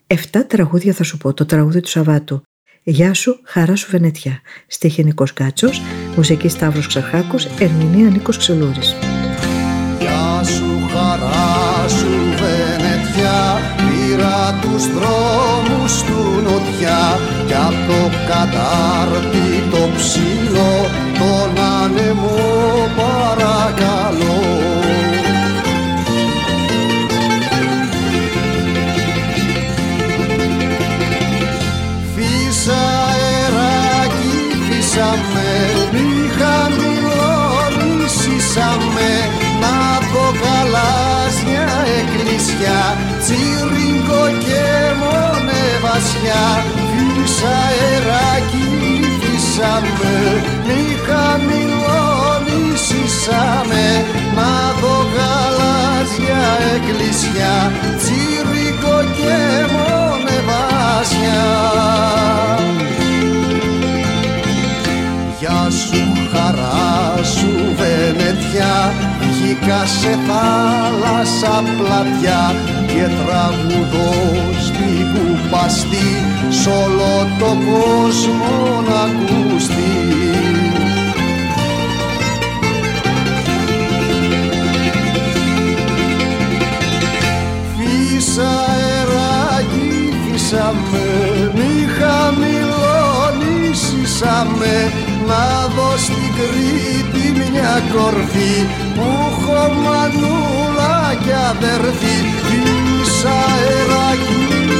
7 τραγούδια θα σου πω, το τραγούδι του Σαββάτου. Γεια σου, χαρά σου Βενετιά. Στίχη Νίκος Κάτσος, μουσική Σταύρος Ξαρχάκος, ερμηνεία Νίκος Ξυλούρης. Γεια σου, χαρά σου Βενετιά, πήρα τους δρόμους του νοτιά κι απ' το κατάρτι το ψηλό τον άνεμο παρακαλώ. Φύσα αεράκι, φύσαμε, μη χαμηλώνησαμε, να δω γαλάζια εκκλησιά, τσιρίνκο και μονεβασιά. Φύσα αεράκι, φύσαμε, μη χαμηλώνησαμε, να δω γαλάζια εκκλησιά, τσιρίνκο και μονεβασιά. Γεια σου, χαρά σου Βενετιά, βγήκα σε θάλασσα πλατιά και τραγουδώ στην κουπαστή σ' όλο το κόσμο να ακουστεί. Φύσα αεράκι, φύσαμε, μη χαμηλώνησαμε, να δω στην Κρήτη μια κορφή που έχω μανούλα κι αδερφή. Φύσα αεράκι,